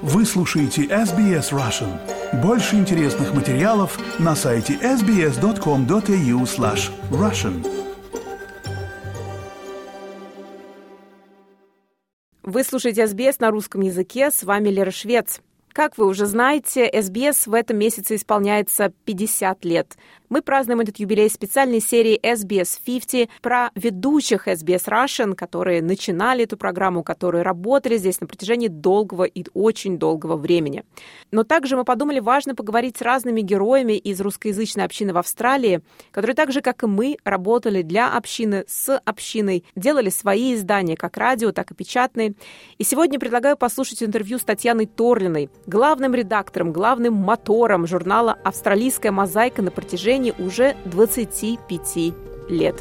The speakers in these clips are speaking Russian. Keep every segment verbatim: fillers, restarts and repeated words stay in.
Вы слушаете эс би эс Russian. Больше интересных материалов на сайте эс би эс точка ком точка эй ю слэш Russian. Вы слушаете эс би эс на русском языке. С вами Лера Швец. Как вы уже знаете, эс би эс в этом месяце исполняется пятьдесят лет. Мы празднуем этот юбилей специальной серии эс би эс пятьдесят про ведущих эс би эс Russian, которые начинали эту программу, которые работали здесь на протяжении долгого и очень долгого времени. Но также мы подумали, важно поговорить с разными героями из русскоязычной общины в Австралии, которые так же, как и мы, работали для общины, с общиной, делали свои издания, как радио, так и печатные. И сегодня предлагаю послушать интервью с Татьяной Торлиной, главным редактором, главным мотором журнала «Австралийская мозаика» на протяжении уже двадцати пяти лет.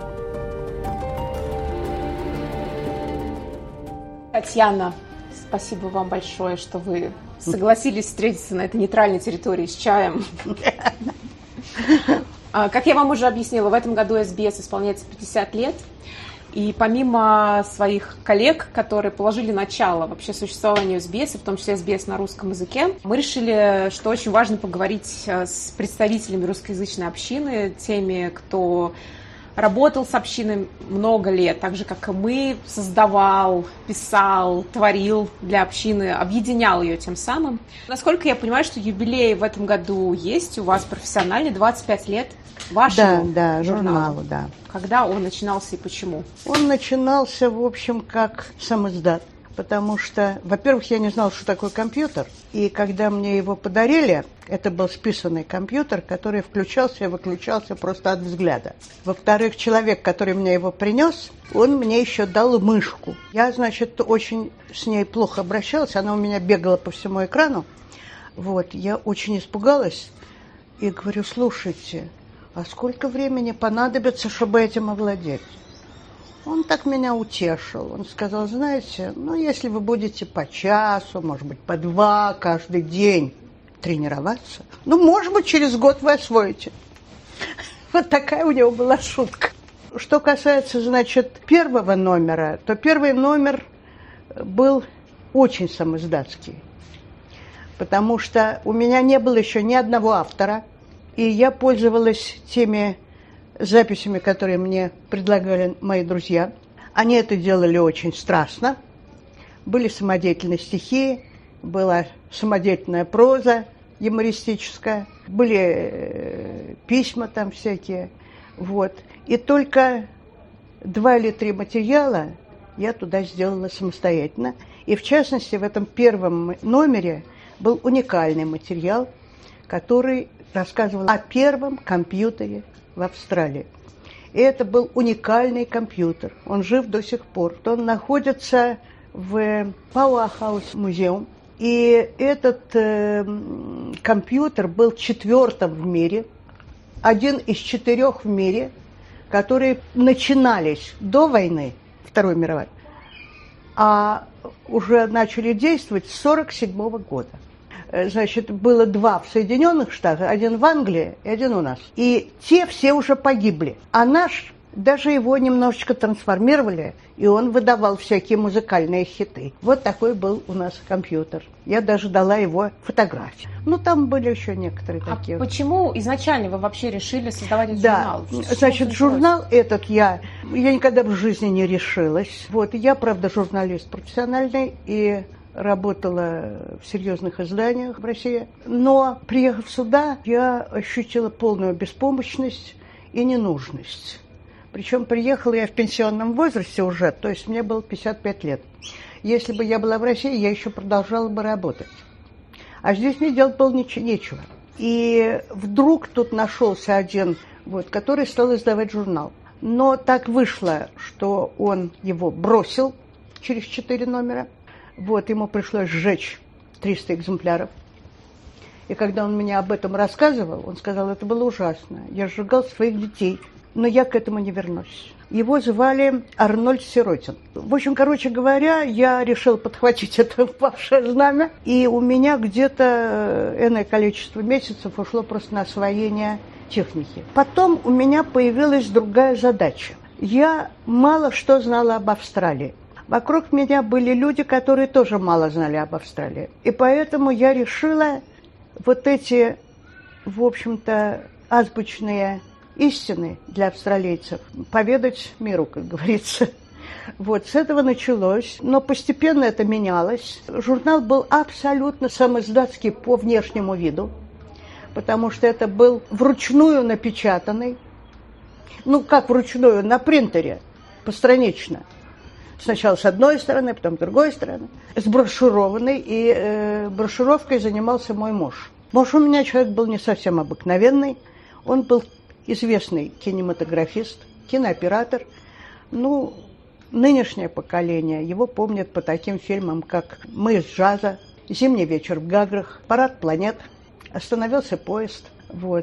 Татьяна, спасибо вам большое, что вы согласились встретиться на этой нейтральной территории с чаем. Как я вам уже объяснила, в этом году эс би эс исполняется пятьдесят лет. И помимо своих коллег, которые положили начало вообще существованию эс би эс, в том числе эс би эс на русском языке, мы решили, что очень важно поговорить с представителями русскоязычной общины, теми, кто работал с общиной много лет, так же, как и мы, создавал, писал, творил для общины, объединял ее тем самым. Насколько я понимаю, что юбилей в этом году есть у вас профессиональный, двадцать пять лет вашему да, да, журналу. журналу, да. Когда он начинался и почему? Он начинался, в общем, как самиздат, потому что, во-первых, я не знала, что такое компьютер, и когда мне его подарили, это был списанный компьютер, который включался и выключался просто от взгляда. Во-вторых, человек, который мне его принес, он мне еще дал мышку. Я, значит, очень с ней плохо обращалась, она у меня бегала по всему экрану. Вот, я очень испугалась и говорю: слушайте, а сколько времени понадобится, чтобы этим овладеть? Он так меня утешил. Он сказал: знаете, ну, если вы будете по часу, может быть, по два каждый день тренироваться, ну, может быть, через год вы освоите. Вот такая у него была шутка. Что касается, значит, первого номера, то первый номер был очень самиздатский, потому что у меня не было еще ни одного автора, и я пользовалась теми записями, которые мне предлагали мои друзья. Они это делали очень страстно. Были самодеятельные стихи, была самодеятельная проза юмористическая, были э, письма там всякие. Вот. И только два или три материала я туда сделала самостоятельно. И в частности, в этом первом номере был уникальный материал, который рассказывал о первом компьютере в Австралии. И это был уникальный компьютер. Он жив до сих пор. Он находится в Пауэрхаус музеум. И этот э, компьютер был четвертым в мире, один из четырех в мире, которые начинались до войны, Второй мировой, а уже начали действовать с сорок седьмого года. Значит, было два в Соединенных Штатах, один в Англии и один у нас. И те все уже погибли. А наш, даже его немножечко трансформировали, и он выдавал всякие музыкальные хиты. Вот такой был у нас компьютер. Я даже дала его фотографии. Ну, там были еще некоторые а такие. Почему изначально вы вообще решили создавать этот да. журнал? Да, значит, журнал этот я, я никогда в жизни не решилась. Вот, я, правда, журналист профессиональный, и работала в серьезных изданиях в России. Но, приехав сюда, я ощутила полную беспомощность и ненужность. Причем приехала я в пенсионном возрасте уже, то есть мне было пятьдесят пять лет. Если бы я была в России, я еще продолжала бы работать. А здесь мне делать было ничего, нечего. И вдруг тут нашелся один, вот, который стал издавать журнал. Но так вышло, что он его бросил через четыре номера. Вот, ему пришлось сжечь триста экземпляров. И когда он мне об этом рассказывал, он сказал: это было ужасно. Я сжигал своих детей, но я к этому не вернусь. Его звали Арнольд Сиротин. В общем, короче говоря, я решил подхватить это ваше знамя. И у меня где-то энное количество месяцев ушло просто на освоение техники. Потом у меня появилась другая задача. Я мало что знала об Австралии. вокруг меня были люди, которые тоже мало знали об Австралии. И поэтому я решила вот эти, в общем-то, азбучные истины для австралийцев поведать миру, как говорится. Вот, с этого началось, но постепенно это менялось. Журнал был абсолютно самоиздатский по внешнему виду, потому что это был вручную напечатанный, ну, как вручную, на принтере, постранично. Сначала с одной стороны, потом с другой стороны, сброшюрованный, и э, брошюровкой занимался мой муж. Муж у меня человек был не совсем обыкновенный, он был известный кинематографист, кинооператор. Ну, нынешнее поколение его помнят по таким фильмам, как «Мы из джаза», «Зимний вечер в Гаграх», «Парад планет», «Остановился поезд». Вот.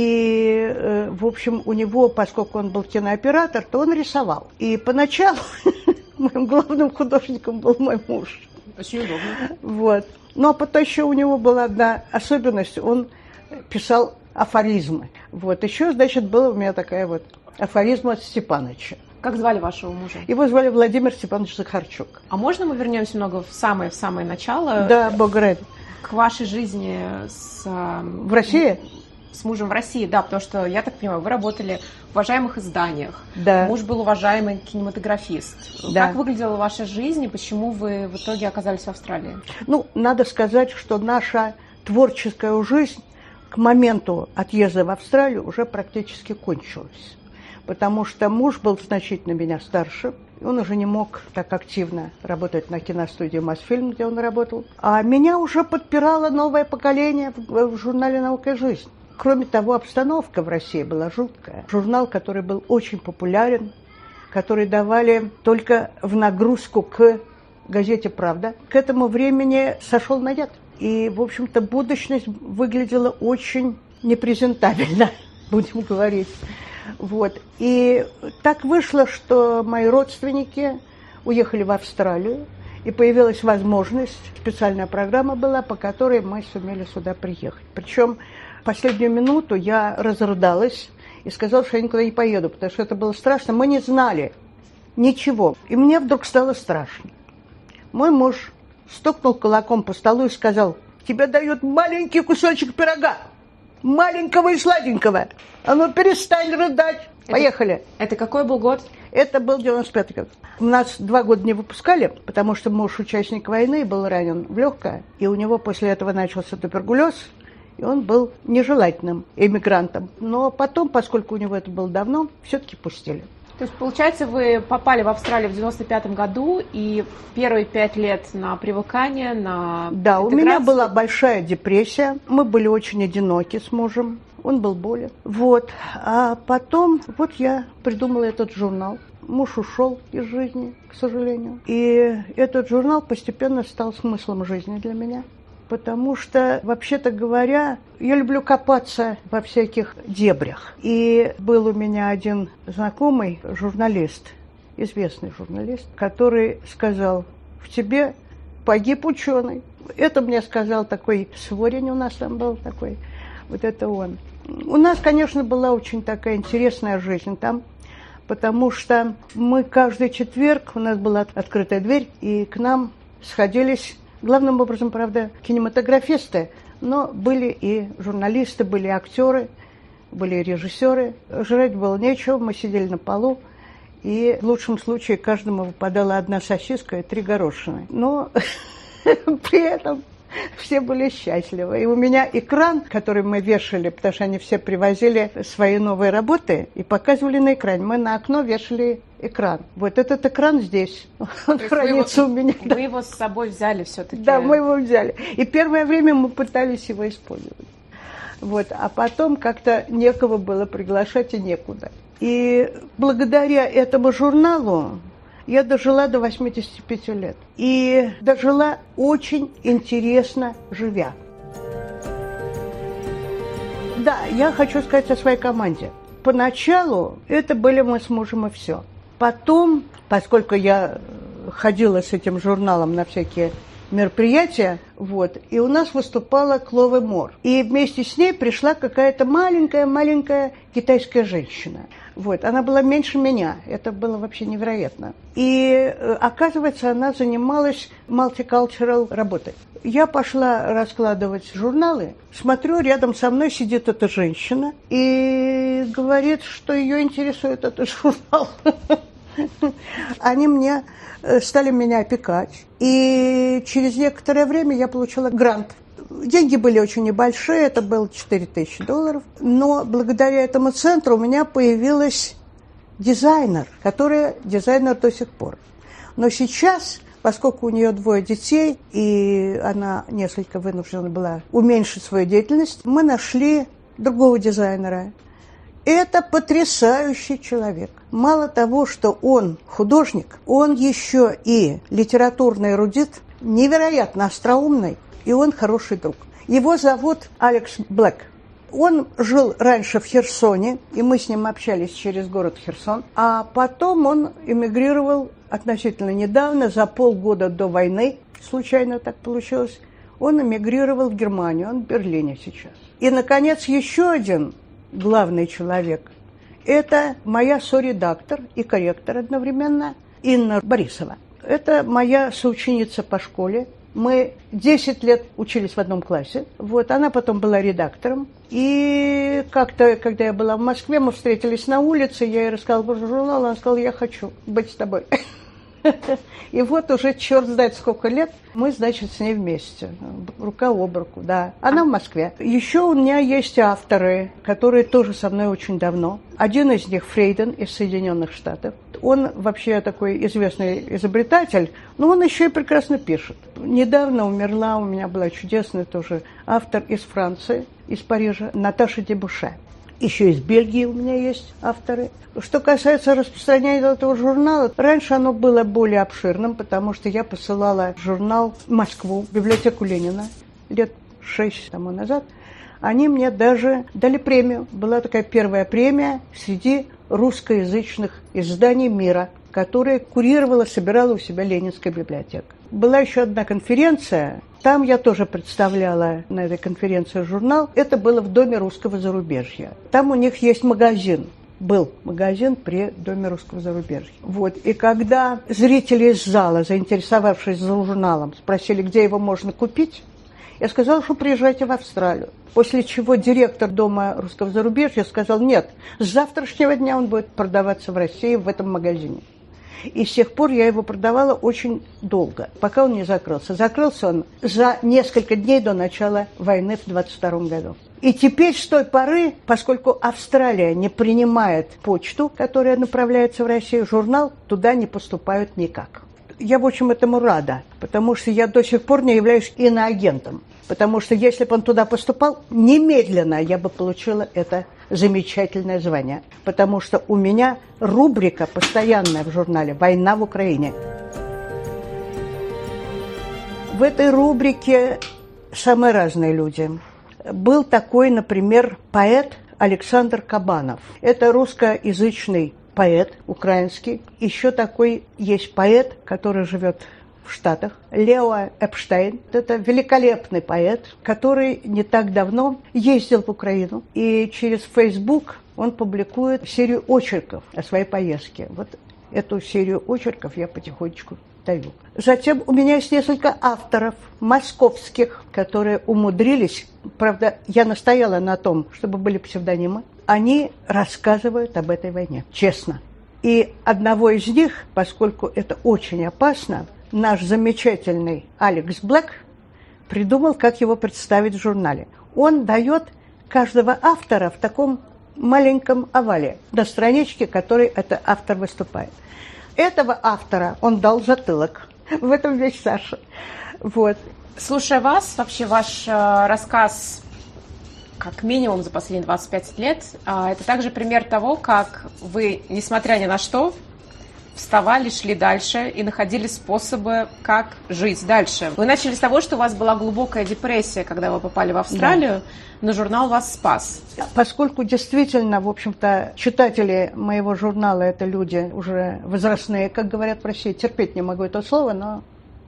И, э, в общем, у него, поскольку он был кинооператор, то он рисовал. И поначалу моим главным художником был мой муж. Очень удобно. Вот. Но потом еще у него была одна особенность. Он писал афоризмы. Вот. Еще, значит, была у меня такая вот афоризма от Степаныча. Как звали вашего мужа? Его звали Владимир Степанович Захарчук. А можно мы вернемся немного в самое-в самое начало? Да, Бог ради. К вашей жизни с... В России? С мужем в России, да, потому что, я так понимаю, вы работали в уважаемых изданиях. Да. Муж был уважаемый кинематографист. Да. Как выглядела ваша жизнь и почему вы в итоге оказались в Австралии? Ну, надо сказать, что наша творческая жизнь к моменту отъезда в Австралию уже практически кончилась. Потому что муж был значительно меня старше, и он уже не мог так активно работать на киностудии «Мосфильм», где он работал. А меня уже подпирало новое поколение в, в журнале «Наука и жизнь». Кроме того, обстановка в России была жуткая. Журнал, который был очень популярен, который давали только в нагрузку к газете «Правда», к этому времени сошел на нет. И, в общем-то, будущность выглядела очень непрезентабельно, будем говорить. Вот. И так вышло, что мои родственники уехали в Австралию, и появилась возможность, специальная программа была, по которой мы сумели сюда приехать. Причем в последнюю минуту я разрыдалась и сказала, что я никуда не поеду, потому что это было страшно. Мы не знали ничего. И мне вдруг стало страшно. Мой муж стукнул кулаком по столу и сказал: тебе дают маленький кусочек пирога, маленького и сладенького. А ну перестань рыдать. Поехали. Это, это какой был год? Это был девяносто пятый год. Нас два года не выпускали, потому что муж участник войны, был ранен в легкое, и у него после этого начался туберкулез, и он был нежелательным эмигрантом. Но потом, поскольку у него это было давно, все-таки пустили. То есть, получается, вы попали в Австралию в девяносто пятом году, и первые пять лет на привыкание, на Да, интеграцию. У меня была большая депрессия, мы были очень одиноки с мужем, он был болен. Вот, а потом, вот я придумала этот журнал. Муж ушел из жизни, к сожалению. И этот журнал постепенно стал смыслом жизни для меня. Потому что, вообще-то говоря, я люблю копаться во всяких дебрях. И был у меня один знакомый журналист, известный журналист, который сказал: в тебе погиб ученый. Это мне сказал такой Сворин, у нас там был такой, вот это он. У нас, конечно, была очень такая интересная жизнь там, потому что мы каждый четверг, у нас была открытая дверь, и к нам сходились... Главным образом, правда, кинематографисты, но были и журналисты, были актеры, были и режиссеры. Жрать было нечего, мы сидели на полу, и в лучшем случае каждому выпадала одна сосиска и три горошины. Но при этом все были счастливы. И у меня экран, который мы вешали, потому что они все привозили свои новые работы и показывали на экране. Мы на окно вешали экран. Вот этот экран здесь. Он хранится у меня. Вы его с собой взяли все-таки? Да, мы его взяли. И первое время мы пытались его использовать. Вот. А потом как-то некого было приглашать и некуда. И благодаря этому журналу я дожила до восьмидесяти пяти лет. И дожила очень интересно, живя. Да, я хочу сказать о своей команде. Поначалу это были мы с мужем и все. Потом, поскольку я ходила с этим журналом на всякие мероприятие, вот, и у нас выступала Клове Мор. И вместе с ней пришла какая-то маленькая-маленькая китайская женщина. Вот, она была меньше меня, это было вообще невероятно. И, оказывается, она занималась multicultural работой. Я пошла раскладывать журналы, смотрю, рядом со мной сидит эта женщина и говорит, что ее интересует этот журнал. Они мне стали меня опекать, и через некоторое время я получила грант. Деньги были очень небольшие, это было четыре тысячи долларов, но благодаря этому центру у меня появилась дизайнер, который дизайнер до сих пор. Но сейчас, поскольку у нее двое детей, и она несколько вынуждена была уменьшить свою деятельность, мы нашли другого дизайнера. Это потрясающий человек. Мало того, что он художник, он еще и литературный эрудит, невероятно остроумный, и он хороший друг. Его зовут Алекс Блэк. Он жил раньше в Херсоне, и мы с ним общались через город Херсон. А потом он эмигрировал относительно недавно, за полгода до войны, случайно так получилось, он эмигрировал в Германию, он в Берлине сейчас. И, наконец, еще один главный человек – это моя соредактор и корректор одновременно Инна Борисова. Это моя соученица по школе. Мы десять лет учились в одном классе. Вот, она потом была редактором. И как-то, когда я была в Москве, мы встретились на улице, я ей рассказала про журнал, она сказала, я хочу быть с тобой. И вот уже черт знает сколько лет мы, значит, с ней вместе, рука об руку, да. Она в Москве. Еще у меня есть авторы, которые тоже со мной очень давно. Один из них Фрейден из Соединенных Штатов. Он вообще такой известный изобретатель, но он еще и прекрасно пишет. Недавно умерла, у меня была чудесная тоже автор из Франции, из Парижа, Наташа Дебуше. Еще из Бельгии у меня есть авторы. Что касается распространения этого журнала, раньше оно было более обширным, потому что я посылала журнал в Москву, в библиотеку Ленина, лет шесть тому назад. Они мне даже дали премию. Была такая первая премия среди русскоязычных изданий мира, которая курировала, собирала у себя Ленинская библиотека. Была еще одна конференция. Там я тоже представляла на этой конференции журнал. Это было в Доме русского зарубежья. Там у них есть магазин. Был магазин при Доме русского зарубежья. Вот. И когда зрители из зала, заинтересовавшись за журналом, спросили, где его можно купить, я сказала, что приезжайте в Австралию. После чего директор Дома русского зарубежья сказал, нет, с завтрашнего дня он будет продаваться в России в этом магазине. И с тех пор я его продавала очень долго, пока он не закрылся. Закрылся он за несколько дней до начала войны в двадцать втором году. И теперь с той поры, поскольку Австралия не принимает почту, которая направляется в Россию, журнал туда не поступает никак. Я, в общем, этому рада, потому что я до сих пор не являюсь иноагентом. Потому что если бы он туда поступал, немедленно я бы получила это замечательное звание. Потому что у меня рубрика постоянная в журнале «Война в Украине». В этой рубрике самые разные люди. Был такой, например, поэт Александр Кабанов. Это русскоязычный поэт украинский. Еще такой есть поэт, который живет в Штатах, Лео Эпштейн. Это великолепный поэт, который не так давно ездил в Украину. И через Facebook он публикует серию очерков о своей поездке. Вот эту серию очерков я потихонечку даю. Затем у меня есть несколько авторов московских, которые умудрились, правда, я настояла на том, чтобы были псевдонимы, они рассказывают об этой войне, честно. И одного из них, поскольку это очень опасно, наш замечательный Алекс Блэк придумал, как его представить в журнале. Он дает каждого автора в таком маленьком овале на страничке, которой этот автор выступает. Этого автора он дал затылок. В этом весь Саша. Вот. Слушая вас, вообще ваш э, рассказ, как минимум за последние двадцать пять лет, э, это также пример того, как вы, несмотря ни на что, вставали, шли дальше и находили способы, как жить дальше. Вы начали с того, что у вас была глубокая депрессия, когда вы попали в Австралию, да. Но журнал вас спас. Поскольку действительно, в общем-то, читатели моего журнала – это люди уже возрастные, как говорят в России, терпеть не могу это слово, но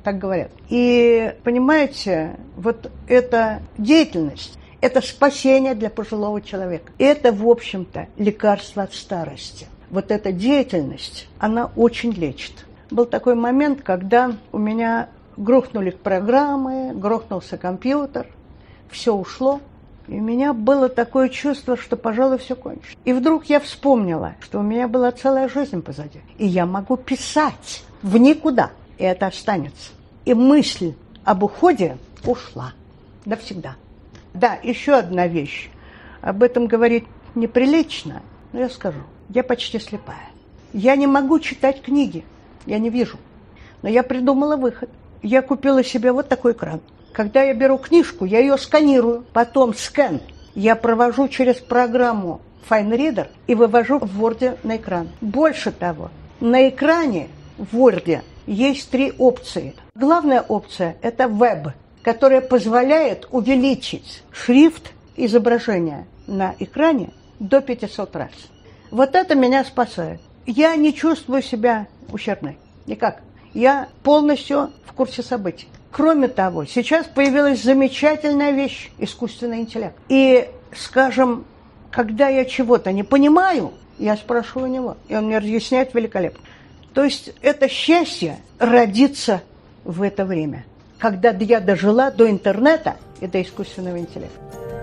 так говорят. И, понимаете, вот эта деятельность, это спасение для пожилого человека. Это, в общем-то, лекарство от старости. Вот эта деятельность, она очень лечит. Был такой момент, когда у меня грохнули программы, грохнулся компьютер, все ушло. И у меня было такое чувство, что, пожалуй, все кончится. И вдруг я вспомнила, что у меня была целая жизнь позади. И я могу писать в никуда, и это останется. И мысль об уходе ушла навсегда. Да, еще одна вещь. Об этом говорить неприлично, но я скажу. Я почти слепая. Я не могу читать книги, я не вижу. Но я придумала выход. Я купила себе вот такой экран. Когда я беру книжку, я ее сканирую, потом скан я провожу через программу FineReader и вывожу в Word на экран. Больше того, на экране в Word есть три опции. Главная опция – это Web, которая позволяет увеличить шрифт изображения на экране до пятисот раз. Вот это меня спасает. Я не чувствую себя ущербной. Никак. Я полностью в курсе событий. Кроме того, сейчас появилась замечательная вещь – искусственный интеллект. И, скажем, когда я чего-то не понимаю, я спрашиваю у него, и он мне разъясняет великолепно. То есть это счастье родиться в это время, когда я дожила до интернета и до искусственного интеллекта.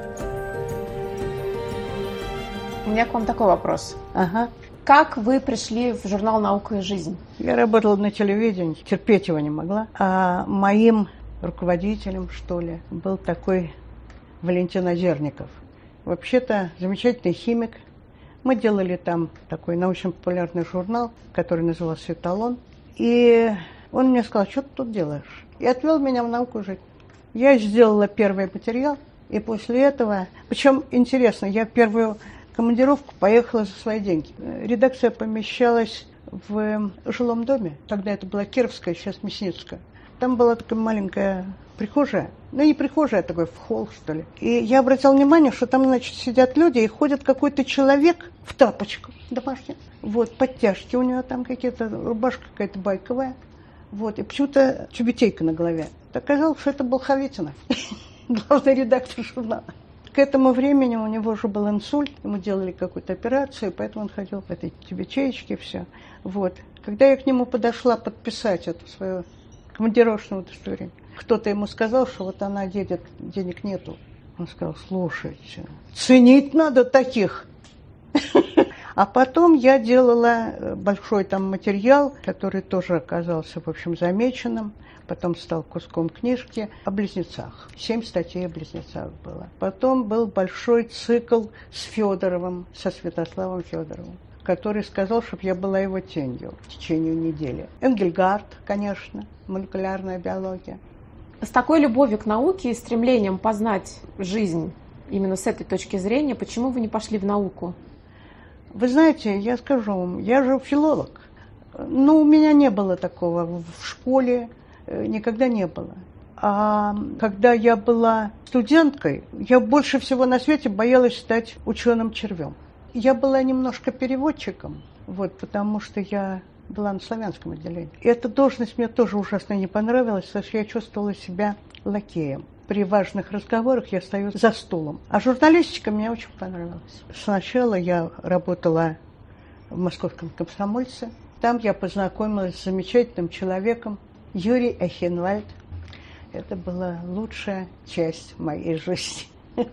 У меня к вам такой вопрос. Ага. Как вы пришли в журнал «Наука и жизнь»? Я работала на телевидении, терпеть его не могла. А моим руководителем, что ли, был такой Валентин Озерников. Вообще-то замечательный химик. Мы делали там такой научно-популярный журнал, который назывался «Эталон». И он мне сказал, что ты тут делаешь? И отвел меня в «Науку и жизнь». Я сделала первый материал, и после этого... Причем, интересно, я первую... командировку поехала за свои деньги. Редакция помещалась в жилом доме. Тогда это была Кировская, сейчас Мясницкая. Там была такая маленькая прихожая. Ну, не прихожая, а такой холл, что ли. И я обратила внимание, что там, значит, сидят люди, и ходит какой-то человек в тапочках домашних. Вот, подтяжки у него там какие-то, рубашка какая-то байковая. Вот, и почему-то тюбетейка на голове. Оказалось, что это был Хаветинов, главный редактор журнала. К этому времени у него уже был инсульт, ему делали какую-то операцию, поэтому он ходил в этой тюбетеечке, все. Вот. Когда я к нему подошла подписать это свое командировочное удостоверение, кто-то ему сказал, что вот она едет, денег нету. Он сказал, слушайте, ценить надо таких. А потом я делала большой там материал, который тоже оказался, в общем, замеченным. Потом стал куском книжки о близнецах. Семь статей о близнецах было. Потом был большой цикл с Федоровым, со Святославом Федоровым, который сказал, чтобы я была его тенью в течение недели. Энгельгард, конечно, молекулярная биология. С такой любовью к науке и стремлением познать жизнь именно с этой точки зрения, почему вы не пошли в науку? Вы знаете, я скажу вам, я же филолог. Но у меня не было такого в школе. Никогда не было. А когда я была студенткой, я больше всего на свете боялась стать ученым-червем. Я была немножко переводчиком, вот, потому что я была на славянском отделении. И эта должность мне тоже ужасно не понравилась, потому что я чувствовала себя лакеем. При важных разговорах я стою за стулом. А журналистика мне очень понравилась. Сначала я работала в Московском комсомольце. Там я познакомилась с замечательным человеком, Юрий Айхенвальд. Это была лучшая часть моей жизни.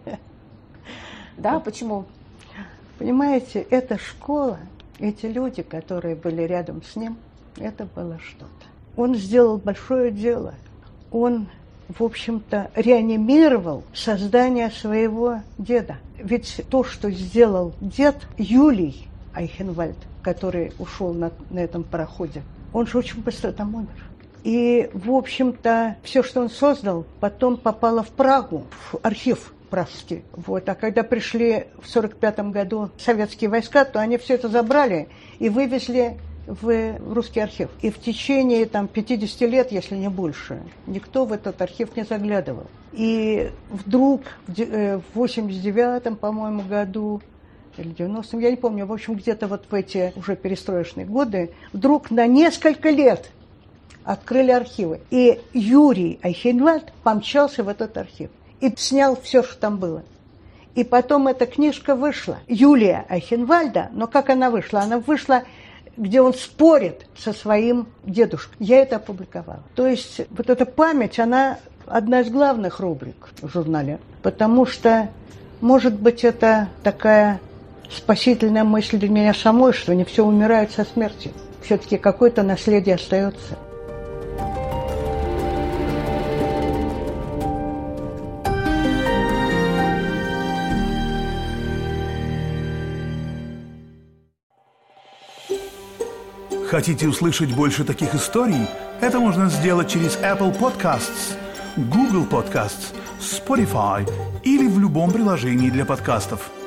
Да, почему? Понимаете, эта школа, эти люди, которые были рядом с ним, это было что-то. Он сделал большое дело. Он, в общем-то, реанимировал создание своего деда. Ведь то, что сделал дед Юлий Айхенвальд, который ушел на, на этом пароходе, он же очень быстро там умер. И, в общем-то, все, что он создал, потом попало в Прагу, в архив пражский. Вот. А когда пришли в сорок пятом году советские войска, то они все это забрали и вывезли в русский архив. И в течение там, пятьдесят лет, если не больше, никто в этот архив не заглядывал. И вдруг в восемьдесят девятом, по-моему, году, или девяностом, я не помню, в общем, где-то вот в эти уже перестроечные годы, вдруг на несколько лет открыли архивы. И Юрий Айхенвальд помчался в этот архив и снял все, что там было. И потом эта книжка вышла. Юлия Айхенвальда, но как она вышла? Она вышла, где он спорит со своим дедушкой. Я это опубликовала. То есть вот эта память, она одна из главных рубрик в журнале. Потому что, может быть, это такая спасительная мысль для меня самой, что не все умирают со смертью. Все-таки какое-то наследие остается. Хотите услышать больше таких историй? Это можно сделать через Apple Podcasts, Google Podcasts, Spotify или в любом приложении для подкастов.